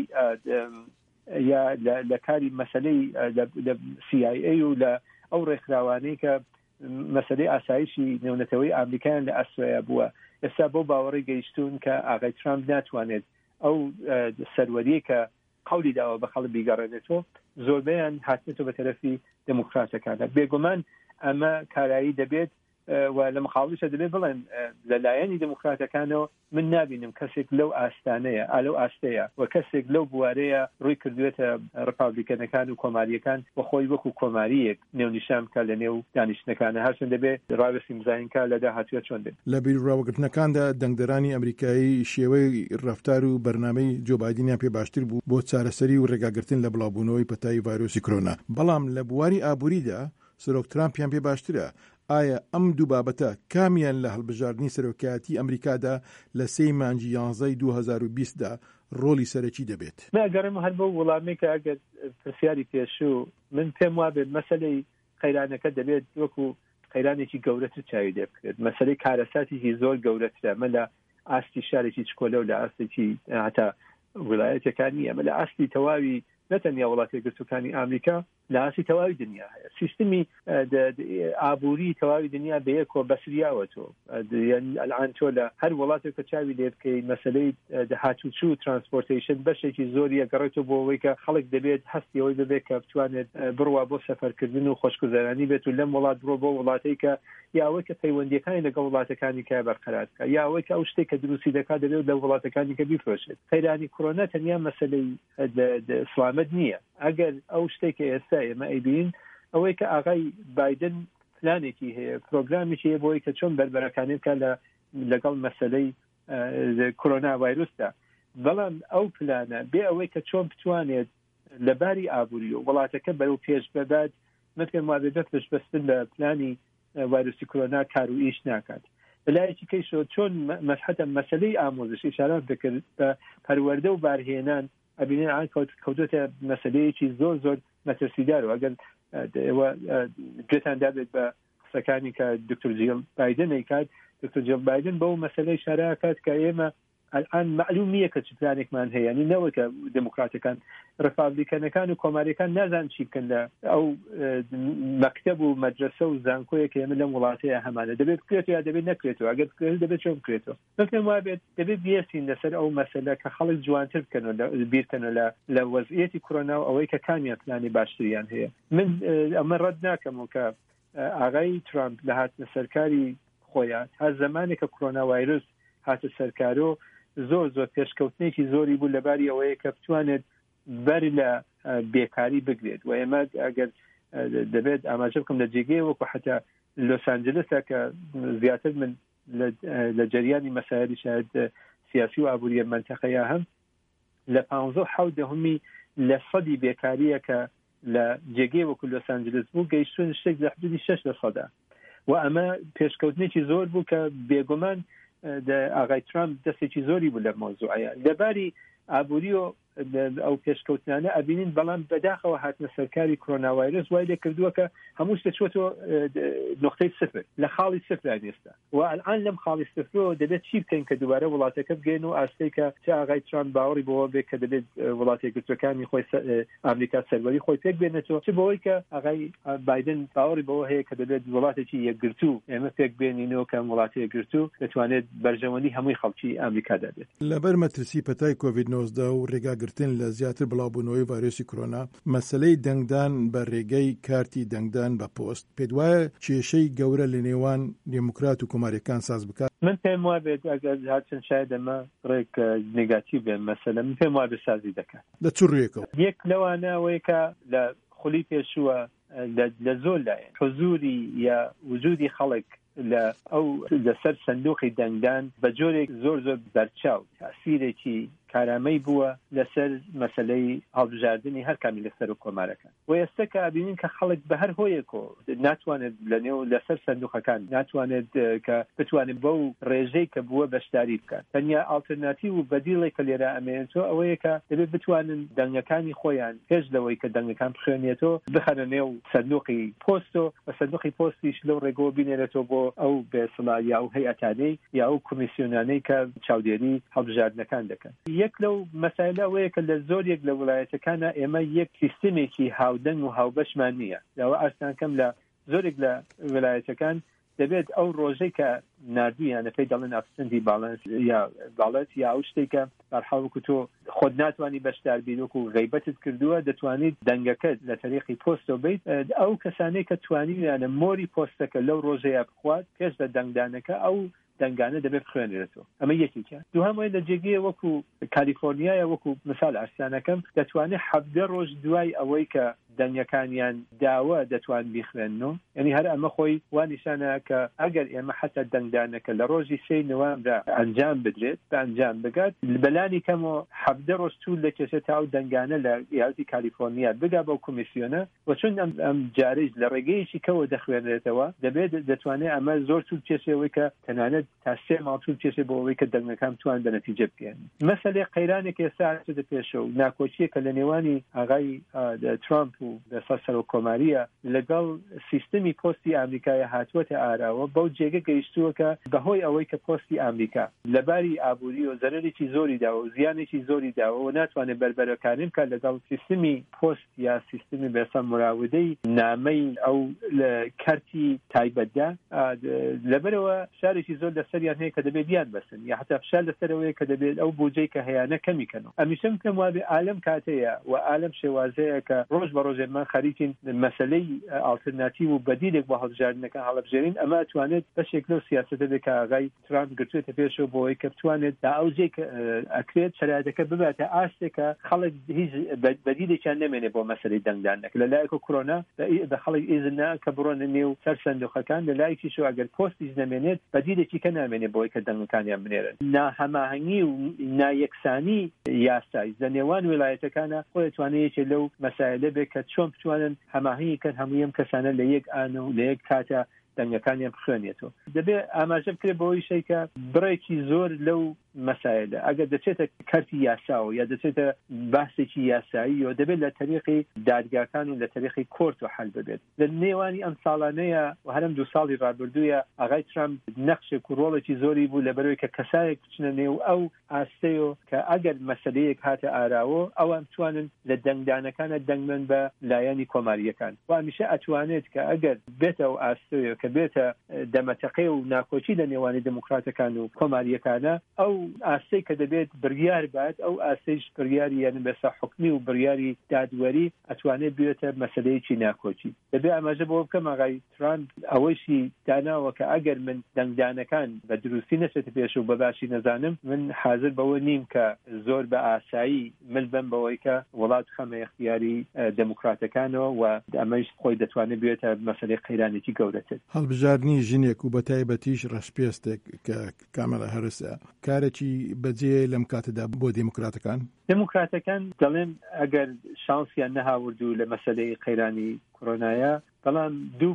یا لە کاری مەسەلەی لە CIA و لە ئەو ڕێکخراوانەی کە مەسەلەی ئاسایشی نێونەتەوەی ئامریکایان لە ئەسوەیە بووە ئێستا بۆ باوەڕی گەیشتون کە ئاغای ترامپ ناتوانێت ئەو سەروەریە کە قولی داوە بە خەڵک بیگەڕێنێتەوە زۆربەیان هاتنێتەوە بە تەرەفی دموکراتەکانە بێگومان ئەمە کارایی دەبێت و لە مخاڵیشە دەبێت بڵێن لەلایەنی دموکراتەکانەوە من نابینم کەسێک لەو ئاستانەیە لەو ئاستەیە و کەسێک لەو بوارەیە ڕووی کردوێتە ڕپابلیکەنەکان و کۆماریەکان بە خۆی وەکو کۆماریەک نێونیشان بکە لە نێو دانیشتەکانە هەرچەند دەبێت ڕاوێسی مزایینکە لە داهاتووە چۆن بێت. لە بیرڕاوەگرتنەکاندا دەنگدەرانی ئەمریکایی شێوەی ڕەفتار و بەرنامەی جۆ بایدنیان پێ باشتر بوو بۆ چارەسەری و ڕێگاگرتن لە بڵاوبوونەوەی پەتایی ڤایرۆسی کۆرۆنا بەڵام لە بواری ئابووریدا سەرۆک ترامپیان پێ باشترە. ئایا ئەم دوو بابەتە کامیان لە هەڵبژاردننی سەرۆکایەتی ئەمریکادا لە 3 مانگی 11 2020دا ڕۆلی سەرەکی دەبێت؟ ناگەڕێم هەر بۆ وەڵامی کە ئەگەر پرسیاری پێشوو من پێم وابێت مەسەلەی قەیرانەکە دەبێت وەکو قەیرانێکی گەورەتر چاوی لێ بکرێت مەسەلەی کارەساتێکی زۆر گەورەترە مە لە ئاستی شارێکی چکۆلە و لە ئاستێکی هەتا ویلایەتەکان نییە مە لە ئاستی تەواوی نەتەنیا وڵاتی یەکگرتوەکانی ئامریکا لە ئاسی تەواوی دنیا هەیە سیستمی ئابووری تەواوی دنیا بەیەکۆ بەسریاوەتۆ ئەلان تۆ لە هەر وڵاتێک کە چاوی لێ بکەی مەسەلەی هاتوچوو ترانسپۆرتیشن بەشێکی زۆری گەڕێتەوە بۆ ئەوەی کە خەڵک دەبێت هەستی ئەوەی ببێت کە بتوانێت بڕوا بۆ سەفەرکردن و خۆشگوزەرانی بێت و لەم وڵات بڕۆ بۆ وڵاتەی کە یاوەی کە پەیوەندیەکانی لەگەڵ وڵاتەکانی کە بەرقەرار بکە یاوەی کە ئەو شتێک کە دروستی دەکات دەبێت لە وڵاتەکانی کە بیفرۆشێت قەیرانی کۆرۆنا تەنیا مەسەلەی سلامەت نییە ئەگەر ئەو شتێکە ئێستا ئێمە ئەیبین ئەوەی کە ئاغای بایدن پلانێکی هەیە پرۆگرامێکی هەیە بۆی کە چۆن بەربەرەکانی بکە لەگەڵ مەسەلەی کۆرۆنا ڤایرۆسدا بەڵام ئەو پلانە بێ ئەوەی کە چۆن بتوانێت لەباری ئابووری و وڵاتەکە بەرەو پێش بەدات من پێم وابێت پێشبەستن لە پلانی ڤایرۆسی کۆرۆنا کار و ئیش ناکات لایەکی کەیشەوە چۆن مەسحەتە مەسەلەی ئامۆزش ئیشارە دەکرد بە پەروەردە و بارهێنان ئەبینێن ئان کەوتوتە مەسەلەیەکی زۆر مەترسیدار و ئەگەر ئێوە گوێتان دابێت بە قسەکانی کە دکتۆر جیل بایدن ئەیکات دکتۆر جیل بایدن بەو مەسەلەی ئیشارە کات کە ئێمە الان معلوم نییە کە چ پلانێکمان هەیە ینی نەوە کە دموکراتەکان ڕپابلیکانەکان و کۆماریەکان نازان چی بکەن لە ئەو مەکتەب و مەدرسە و زانکۆیە کە ئێمە لەم وڵاتەیە هەمانە دەبێت بکرێت یا دەبێت نەکرێتەوە ئەگەر بکرێت دەبێت چۆن بکرێتەوە بەڵکو وابێت دەبێت بیەسین لەسەر ئەو مەسەلە کە خەڵک جوانتر بکەنەوە بیرکەنەوە لە وەزعیەتی کۆرۆنا و ئەوەی کە کامیان پلانی باشتریان هەیە من ئەمە ڕەت ناکەم و کە ئاغای ترامپ لە هاتنە سەرکاری خۆیان تا زمانێک کە کۆرۆنا ڤایرۆس هاتە سەرکارۆ زۆر پێشکەوتنێکی زۆری بوو لەباری ئەوەیە کە بتوانێت بەر لە بێکاری بگرێت و ئێمە ئەگەر دەبێت ئاماژە بکەم لە جێگەی وەکو حتا لۆس ئانجلسە کە زیاتر من لە جریانی مەسایلی شاید سیاسی و ئابووریە منتەقەیە هەم لە 57 لە سەدی بێکاریە کە لە جێگەی وەکو لۆس ئانجلس بوو گەیشتون شتێک لە حدودی 6% و ئەمە پێشکەوتنێکی زۆر بوو کە بێگومان ئاغای ترامپ دەستێکی زۆری بوو لە مۆزوعەیە لەباری ئابووری و ئەو پێشکەوتنانە ئەبینین بەڵام بەداخەوە هاتنە سەرکاری کۆرۆنا ڤایرۆس وای لێ کردووە کە هەموو شتە چوەتەوە نقطەی صفر لە خاڵی صفران ئێستا و الان لەم خاڵی صفرەوە دەبێت چی بکەین کە دووبارە وڵاتەکە بگەین و ئاستەی کە چ ئاغای ترامپ باوەڕی بەوە بێت کە دەبێت وڵاتە یەکگرتوەکانی خۆی ئەمریکا سەروەری خۆی پێک بێنێتەوە چ بەوەی کە ئاغای بایدن باوەڕی بەوە هەیە کە دەبێت وڵاتێکی یەکگرتوو ئێمە پێک بێنینەوە کە وڵاتی یەکگرتوو دەتوانێت بەرژەوەندی هەمووی خەڵکی ئەمریکا دەبێت لەبەر مەترسی پەتای کۆڤید-19 و ڕێگاگرتن لە زیاتر بڵاوبوونەوەی ڤایرۆسی کۆرۆنا مەسەلەی دەنگدان بە ڕێگەی کارتی دەنگدان بە پۆست پێت وایە کێشەی گەورە لە نێوان دموکرات و کۆماریەکان ساز بکات من پێم وایە ئەگەر هاتن شاید ئەمە ڕێک نێگاتیو بێن مەسەلە من پێم وایە سازی دەکات لە چ ڕێکەوە یەک لەوانە ئەوەیە کە لە خولی پێشووە لە زۆر لایەن حضوری یا وجودی خەڵک لەسەر سندوقی دەنگدان بە جۆرێک زۆر بەرچاو تاسیرێکی کارامەی بووە لەسەر مەسەلەی هەڵبژاردننی هەر کامی لەسەر و کۆمارەکان و ئێستا کە ئابینین کە خەڵک بە هەر هۆیەکۆ ناتوانێت لەنێو لەسەر سندوقەکان ناتوانێت کە بتوانێت بەو ڕێژەی کە بووە بەشداری بکات تەنیا ئالتەرناتیڤ و بەدیڵێک کە لێرە ئەمێنێتەوە ئەوەیە کە دەبێت بتوانن دەنگەکانی خۆیان پێش لەوەی کە دەنگەکان بخوێنێتەوە بخەنە نێو سندوقی پۆستۆ و سندوقی پۆستیش لەو ڕێگەوە بینێرێتەوە بۆ ئەو بێسڵات یا ئەو هەیئەتانەی یا ئەو کۆمیسیۆنانەی کە چاودێری هەڵبژاردنەکان دەکەن یەک لەو مەسایلە ئەوەیە کە لە زۆرێک لە وڵایەتەکانە ئێمە یەک سیستمێکی هاودەنگ و هاوبەشمان نییە لەوە ئاستانکەم لە زۆرێک لە وڵایەتەکان دەبێت ئەو ڕۆژەی کە نردویانە پێی دەڵێن ئەبسنتی باڵنس یا باڵەت یا ئەو شتێکە بەرحاڵکو تۆ خۆت ناتوانانی بەشدار بین و غیبەتت کردووە دەتوانیت دەنگەکەت لە تەریقی پۆستۆ بیت ئەو کەسانەی کە توانیانە مۆری پۆستەکە لەو ڕۆژەیە بخوات پێش بە دەنگدانەکە ئەو دەنگانە دەبێت خوێنێتەوە ئەمە یەکێکە دووهەمەوەی لە جێگەیە وەکو کالیفۆرنیایە وەکو مثال ئارسیانەکەم دەتوانێت 17 ڕۆژ دوای ئەوەی کە دەنگەکانیان داوە دەتوان بیخوێنەوە یعنی هەر ئەمە خۆی وانیشانە کە ئەگەر ئێمە حتا دەنگدانەکە لە ڕۆژی 3 نوامبر ئەنجام بدرێت بە ئەنجام بگات بەلانی کەمەوە 17 ڕۆژ توول دەکێشێت تا ئەو دەنگانە لە یاوتی کالیفۆرنیا بگا بەو کۆمیسیۆنە و چون ئەم جارێژ لە ڕێگەیەکی کەوە دەخوێنرێتەوە دەبێت دەتوانێت ئەمە زۆر توول کێشەوەی کە تەنانەت تا 3 ماڵ توول کێشێ بۆ ئەوەی کە دەنگەکان بتوان بە نەتیجە بگەن مەسەلەی قەیرانێک ئێستا چێتە پێشەوە و ناکۆچیە کە لە نێوانی ئاغای ترامپ و سەر و کۆماریە لەگەڵ سیستمی پۆستی ئامریکای هاتووەتە ئاراوە بەو جێگە گەیشتووە کە بەهۆی ئەوەی کە پۆستی ئامریکا لەباری ئابووری و زەرەرێکی زۆری داوە و زیانێکی زۆری داوە و ناتوانێت بەربەرەکانی بکات لەگەڵ سیستمی پۆست یا سیستمی بێسە مراودەی نامەی ئەو کارتی تایبەتدا لەبەرەوە شارێکی زۆر لەسەریان هەیە کە دەبێت بیان بەسن یا حتا فشار لەسەرەوەیە کە دەبێت ئەو بودجەی کە هەیەە کەمیکەنەوە ئەمیشەم پێم وابێ عالەم کاتەیە و عالەم شێوازەیە کە ڕۆژ بە ڕۆژێمان خەریکین مەسەلەی ئالتەرناتیڤ و بەدیلێک بۆ هەڵبژاردنەکە هەڵبژێرین ئەمە توانێت بەشێک لەو سیاسەتە بێت کە ئاغای ترامپ گرتوێتە پێشەوە بۆ ئەوەی کە بتوانێت تا ئەو جێک ئەکرێت شەرایەتەکە بباتە ئاستێکە خەڵک هیچ بەدیلێکیان نەمێنێ بۆ مەسەلەی دەنگدانەکە لەلایەکە کۆرۆنا بە خەڵک ئیزنە کە بڕۆنە نێو سەر سندوقەکان لەلایەکیشەوە ئەگەر پۆستیش نەمێنێت بەدیلێکی کە نامێنێ بۆ ئەوەی کە دەنگەکانیان بنێرن ناهەماهەنگی و نایەکسانی یاسایی لە نێوان ویلایەتەکانە خۆی دەتوانێت یەکێک لەو مەسایلە بێت کە چۆن بتوانن هەماهەنگی کەن هەمووی ئەم کەسانە لە یەک ئانە و لە یەک کاتە دەنگەکانیان بخوێنێتەوە. دەبێت ئاماژە بکرێت بەوەی شەیکە بڕێکی زۆر لەو مەسایلە ئەگەر دەچێتە کارتی یاساوە یا دەچێتە باسێکی یاسایی و دەبێت لە تەریقی دادگاکان و لە تەریقی کۆرت و حل ببێت. لە نێوانی ئەم ساڵانەیە و هەرم 2 ساڵی ڕابردوویە ئاغای ترامپ نەخشێک و ڕۆڵێکی زۆری بوو لەبەرەوەی کە کەسایەک بچنە نێو ئەو ئاستەیە کە ئەگەر مەسەلەیەک هاتە ئاراوە ئەوان توانن لە دەنگدانەکانە دەنگمن بە لایەنی کۆماریەکان و هەمیشە ئەتوانێت کە ئەگەر بێتە ئەو ئاستەیە کە بێتە دەمەتەقێ و ناکۆچی لە نێوانی دموکراتەکان و کۆماریەکانە ئەو ئاستەی کە دەبێت بڕیار بات ئەو ئاستەیش بڕیاری یعنی بەسا حکمی و بڕیاری دادوەری ئەتوانێت بێتە مەسەلەیەکی ناکۆچی. دەبێت ئاماژە بۆ بکەم ئاغای ترامپ ئەوەشی داناوە کە ئەگەر من دەنگدانەکان بە دروستی نەچێتە پێش و بەباشی نەزانم من حاضر بەوە نیم کە زۆر بە ئاسایی مل بم بەوەی کە وڵات خەمە اختیاری دموکراتەکانەوە و ئەمەش خۆی دەتوانێت بێتە مەسەلەی قەیرانێتی گەورەتر. هەڵبژاردننی ژنێک و بەتایبەتیش ڕەشپێستێک کە کامەلا هەرسە کارێکی بەجێ لەم کاتەدا بۆ دموکراتەکان دەڵێن ئەگەر شانسیان نەهاوردوو لە مەسەلەی قەیرانی کۆرۆنایە بەڵام دوو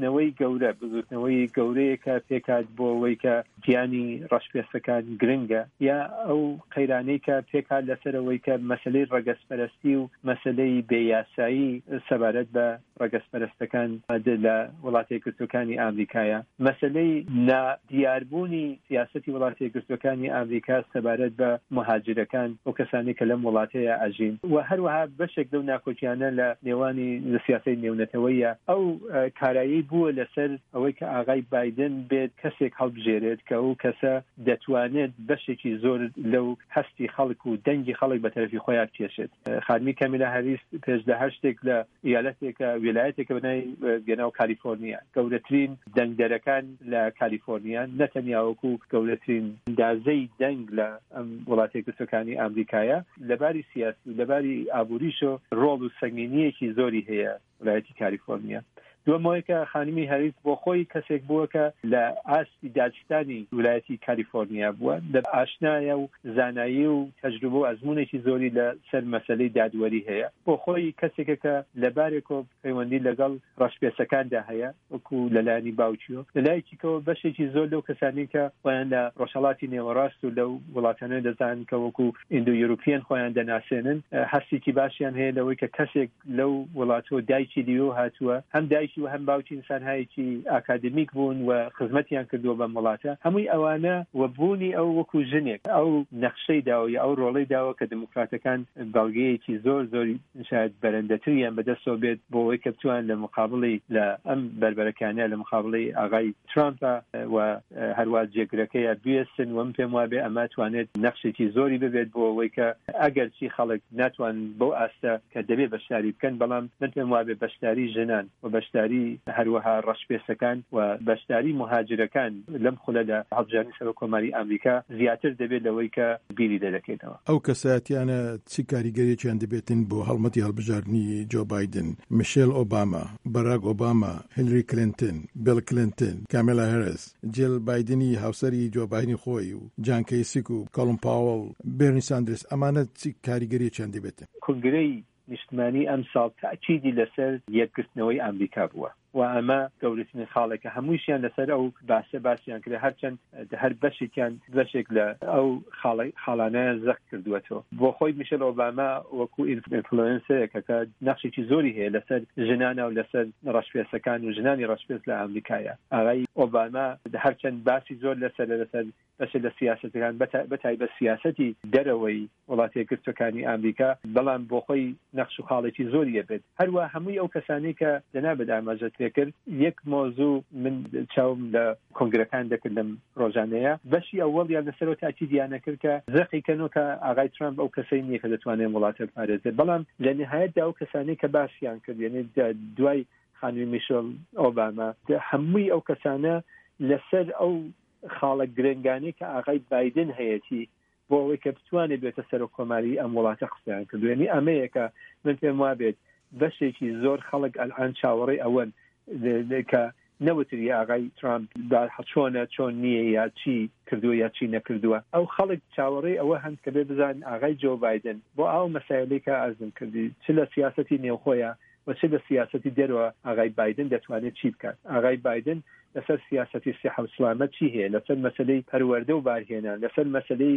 بزوتنەوەی گەورەیەکە پێکات بۆ ئەوەی کە گیانی ڕەشپێستەکان گرنگە یا ئەو قەیرانەی کە پێکات لەسەرەوەی کە مەسەلەی ڕەگەزپەرستی و مەسەلەی بێیاسایی سەبارەت بە ڕەگەزپەرستەکان لە وڵاتە یەکگرتووەکانی ئامریکایە مەسەلەی نادیاربوونی سیاسەتی وڵاتە یەکگرتووەکانی ئامریکا سەبارەت بە مهاجرەکان و کەسانی کە لەم وڵاتەیە ئەژین و هەروەها بەشێک لەو ناکۆچیانە لە نێوانی سیاسەی نێونەتەوەیە ئەو کارایی بووە لەسەر ئەوەی کە ئاغای بایدن بێت کەسێک هەڵبژێرێت کە ئەو کەسە دەتوانێت بەشێکی زۆر لەو هەستی خەڵک و دەنگی خەڵک بە تەرەفی خۆیان کێشێت. خانمی کامیلا هەریس پێش لە هەر شتێک لە ئیالەتێکە ویلایەتێکە بەناوی گەناو کالیفۆرنیا گەورەترین دەنگدەرەکان لە کالیفۆرنیا نەتەنیاوەکو گەورەترین اندازەی دەنگ لە ئەم وڵاتە یەکگرتووەکانی ئامریکایە لەباری سیاسی و لەباری ئابووریش و ڕۆڵ و سەنگینیەکی زۆری هەیە وڵایەتی کالیفۆرنیا. دووەمەوەیکە خانمی هەریس بۆ خۆی کەسێک بووە کە لە ئاستی داگستانی ویلایەتی کالیفۆرنیا بووە لە ئاشنایە و زانایی و تەجروبە و ئەزمونێکی زۆری لە سەر مەسەلەی دادوەری هەیە بۆ خۆی کەسێکە کە لەبارێکۆ پەیوەندی لەگەڵ ڕەشپێسەکاندا هەیە وەکو لەلایەنی باوچیوە لەلایەکیکەوە بەشێکی زۆر لەو کەسانی کە خۆیان لە ڕۆژهەڵاتی نێوەڕاست و لەو وڵاتانە دەزانن کە وەکو ئیندو یوروپیان خۆیان دەناسێنن هەستێکی باشیان هەیە لەوەی کە کەسێک لەو وڵاتەوە دایکی دیوە هاتووە هەم دایکی و هەم باوکی ئینسانهایەکی ئاکادمیک بوون و خزمەتیان کردووە بە وڵاتە هەمووی ئەوانە وەبوونی ئەو وەکو ژنێک ئەو نەخشەی داوە یا ئەو ڕۆڵەی داوە کە دموکراتەکان بەڵگەیەکی زۆری شاید بەرەندەتریان بەدەستەوە بێت بۆ ئەوەی کە بتوان لە مقابڵی لە ئەم بربەرەکانە لە مقابڵی ئاغای ترامپە و هەروە جێگرەکەیە بێسن وەم پێم وابێ ئەمە توانێت نەخشێکی زۆری ببێت بۆ ئەوەی کە ئەگەر چی خەڵک ناتوان بەو ئاستە کە دەبێت بەشداری بکەن بەڵام من پێم وابێ بەشداری ژنان و بەشداری هەروەها ڕەشپێسەکان و بەشداری مهاجرەکان لەم خولەدا هەڵبژاردنی سەر کۆماری ئەمریکا زیاتر دەبێت لەوەی کە بیری دەکەیتەوە. ئەو کەساتیانە چی کاریگەریەکیان دەبێتن بۆ هەڵمەتی هەڵبژاردننی جۆ بایدن، میشێل ئۆباما، باراک ئۆباما، هنری کلینتن، بیل کلینتن، کامیلا هەریس، جیل بایدنی هاوسەری جۆ بایدنی خۆی و جان کەیسیک و کۆڵن پاوەڵ، بێرنی ساندرس ئەمانە چی کاریگەریەکیان دەبێتن؟ کنگرەی نیشتمانی ئەم ساڵ تاکیدی لەسەر یەکگرتنەوەی ئەمریکا بووە و ئەمە گەورەترین خاڵێکە هەمووشیان لەسەر ئەو باسییان کرد هەرچەند هەر بەشێک لە ئەو خاڵانەیە زەق کردووەتەوە بۆ خۆی میشێل ئۆباما وەکو ئینفلوئنسەرێکە کە نەخشێکی زۆری هەیە لەسەر ژنانە و لەسەر ڕەشپێسەکان و ژنانی ڕەشپێس لە ئەمریکایە. ئاغای ئۆباما هەرچەند باسی زۆر لەسەر بەشێک لە سیاسەتەکان بەتایبەت سیاسەتی دەرەوەی وڵاتە یەکگرتووەکانی ئەمریکا بەڵام بۆ خۆی نەخش و خاڵێکی زۆریە بێت هەروە هەمووی ئەو کەسانی کە دەنابێت ئاماژەت کرد یەک مۆزوع من چاوم لە کۆنگرەکان دەکرد لەم ڕۆژانەیە بەشی ئەوەڵیان لەسەرەوە تاکیدیانە کرد کە زەقیکەنەوە کە ئاغای ترامپ ئەو کەسەی نییە کە دەتوانێت وڵاتە پارێزێت بەڵام لە نهایەتدا ئەو کەسانی کە باسییان کرد یعنی دوای خانووی میشێل ئۆباما هەمووی ئەو کەسانە لەسەر ئەو خاڵە گرنگانی کە ئاغای بایدن هەیەی بۆ ئەوەی کە بتوانێت بێتە سەر کۆماری ئەم وڵاتە قسەیان کرد یعنی ئەمەیەکە من پێم وابێت بەشێکی زۆر خەڵک ئەلعان چاوەڕێی ئەوەن کە نەوتری ئاغای ترامپ چۆن نییە یا چی کردووە یا چی نەکردووە ئەو خەڵک چاوەڕێی ئەوە هەند کە بێ بزان ئاغای جۆ بایدن بۆ ئەو مەسایلەی کە ئەرزم کردی چ لە سیاسەتی نێوخۆیە و چه لە سیاسەتی دەرەوە ئاغای بایدن دەتوانێت چی بکات. ئاغای بایدن لەسەر سیاسەتی سیحە و سلامەت چی هەیە، لەسەر مەسەلەی پەروەردە و بارهێنان، لەسەر مەسەلەی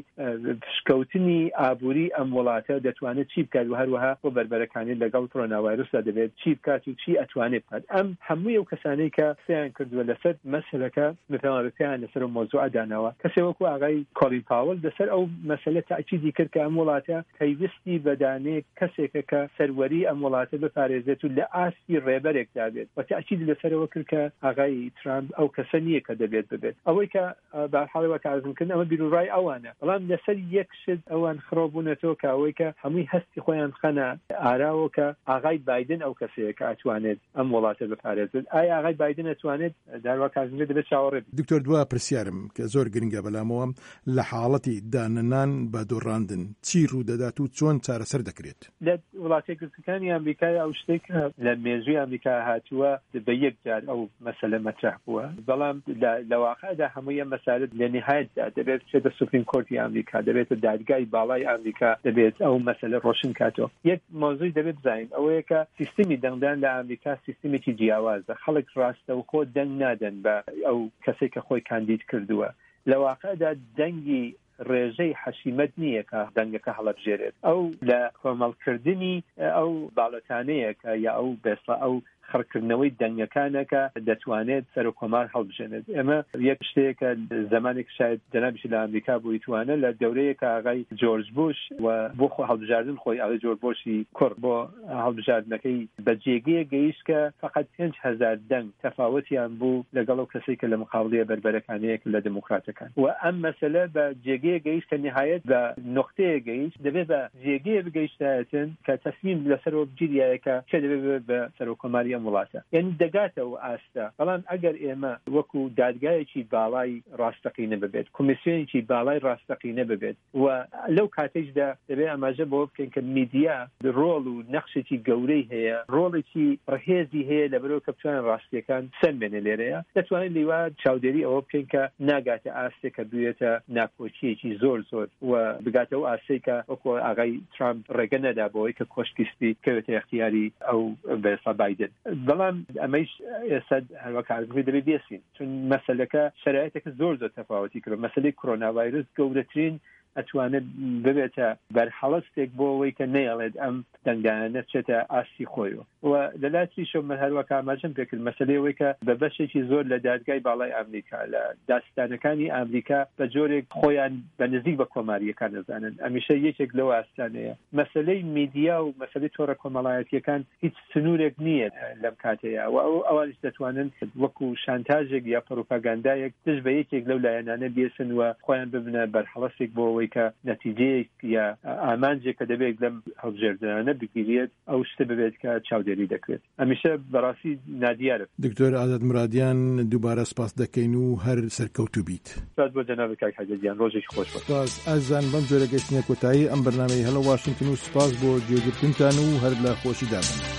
پشکەوتنی ئابووری ئەم وڵاتە دەتوانێت چی بکات و هەروەها بۆ بەربەرەکانی لەگەڵ کۆرۆنا ڤایرۆسدا دەبێت چی بکات و چی ئەتوانێت بکات. ئەم هەمووی ئەو کەسانەی کە قسەیان کردووە لەسەر مەسەلەکە پێیان لەسەر مۆزوع داناوە، کەسێک وەکو ئاغای کۆلین پاوەل لەسەر ئەو مەسەلە تاکیدی کرد کە ئەم وڵاتە پێویستی بەدانەیەک کەسێکە کە سەروەری ئەم وڵاتە بپارێزێت و لە ئاستی ڕێبەرێکدا بێت و تاکید لەسەرەوە کرد کە ئاغای ترامپ ئەو کەسە نییە کە دەبێت ببێت. ئەوەی کە بەحاڵی وەک ئازمکردن ئەمە بیرروڕای ئەوانە، بەڵام لەسەر یەک شت ئەوان خڕۆبوونەتەوە کە ئەوەی کە هەمووی هەستی خۆیان خەنە ئاراوە کە ئاغای بایدن ئەو کەسەیە کە ئەتوانێت ئەم وڵاتە بپارێزێت. ئایا ئاغای بایدن ئەتوانێت داوا کازمێت دەبێت چاوەڕێ دکتۆر دوا پرسیارم کە زۆر گرنگە بەلامەوە لە حاڵەتی دانەنان بە دۆڕاندن چی ڕوودەدات و چۆن چارەسەر دەکرێت؟ لە وڵاتە گرتوەکانی ئەمریکای ئەو شتێک لە مێژووی ئەمریکا هاتووە بە یەک جار ئەو مەسەلە مەترح بووە، بەڵام لە واقعدا هەمووی ئەم مەسالە لە نهایەتدا دەبێت چێتە سوپریم کۆرتی ئەمریکا، دەبێتە دادگای باڵای ئەمریکا، دەبێت ئەو مەسەلە ڕۆشن کاتەوە. یەک مۆزوعی دەبێت بزانین ئەوەیە کە سیستمی دەنگدان لە ئەمریکا سیستمێکی جیاوازە، خەڵک ڕاستەوخۆ دەنگ نادەن بە ئەو کەسێک کە خۆی کاندید کردووە. لە واقعدا دەنگی ڕێژەی حەشیمەت نییە کە دەنگەکە هەڵەبژێرێت، ئەو لە کۆمەڵکردنی ئەو باڵەتانەیە کە یا ئەو بێسڵ ئەو خڕکردنەوەی دەنگەکانەکە دەتوانێت سەر و کۆمار هەڵبژێنێت. ئێمە یەک شتێکە زمانێک شاید جەنابیش لە ئەمریکا بوویتوانە لە دەورەیەکە ئاغای جۆرج بوش و بۆ خۆ هەڵبژاردن خۆی ئاغای جۆرج بۆشی کوڕ بۆ هەڵبژاردنەکەی بە جێگەیە گەیشت کە فقط 5,000 دەنگ تەفاوەتیان بوو لەگەڵ ئەو کەسێک کە لە مقابلەیە بەربەرەکانەیەک لە دموکراتەکان، و ئەم مەسەلە بە جێگەیە گەیشت کە نهایەت بە نقطەیە گەیشت دەبێت بە جێگەیە بگەیشتایەتن کە تەسمیم لەسەرەوە بگیریایەکە چێ دەبێت بە سەر و کۆماری وڵاتە، یعنی دەگاتەوە ئاستا. بەڵام ئەگەر ئێمە وەکو دادگایەکی باڵای ڕاستەقینە ببێت، کۆمیسیۆنێکی باڵای ڕاستەقینە ببێت و لەو کاتێکدا دەبێت ئاماژە بۆ بکەین کە میدیا ڕۆڵ و نەخشێکی گەورەی هەیە، ڕۆڵێکی ڕهێزی هەیە لەبەرەوە کە بتوانن ڕاستیەکان سەرمێنێ لێرەیە، دەتوانین لیوا چاودێری ئەوە بکەین کە ناگاتە ئاستێک کە دوێتە ناکۆچیەکی زۆر و بگاتەوە ئاستەی کە وەکو ئاغای ترامپ ڕێگە نەدا بۆەوەی کە کۆشکیستی کەوێتە اختیاری ئەو بێسا بایدن. بەڵام ئەمەش ئێستا هەروەک ئازموی دەبێت بێسین، چون مەسەلەکە شرایطێکە زۆر تەفاوەتی کرد. مەسەلەی کۆرۆنا ڤایرۆس گەورەترین ئەتوانێت ببێتە بەرهەڵەستێک بۆ ئەوەی کە نەیەڵێت ئەم دەنگدانە چێتە ئاستی خۆیەوە. و لە لاتریشە من هەروەک ئاماژەم پێکرد مەسەلەی ئەوەی کە بە بەشێکی زۆر لە دادگای باڵای ئەمریکا لە داستانەکانی ئەمریکا بە جۆرێک خۆیان بە نزیک بە کۆماریەکان دەزانن. ئەمیشە یەکێک لەو ئاستانەیە. مەسەلەی میدیا و مەسەلەی تۆڕە کۆمەڵایەتیەکان هیچ سنوورێک نییە لەم کاتەیە و ئەوانش دەتوانن وەکو شانتاژێک یا پروپاگاندایەک دژ بە یەکێک لەو لایەنانە بێسن و خۆیان ببنە بەرهەڵەستێک بۆ ئەوەی کە نەتیجەیەک یا ئامانجێک کە دەبێت لەم هەڵبژێردنانە بگیرێت ئەو شتە ببێت کە چاودێری دەکرێت. ئەمیشە بەڕاستی نادیارە. دکتۆر ئازاد مرادیان دووبارە سپاس دەکەین و هەر سەرکەوتوو بیت. سپاس بۆ جەناب کاک حەجەجیان، ڕۆژێکی خۆش بێت. سپاس ئازان بەم جۆرە گەشتنە کۆتایی ئەم بەرنامەی هەڵە واشنگتن و سپاس بۆ گوێگرتنتان و هەر لە خۆشی دابن.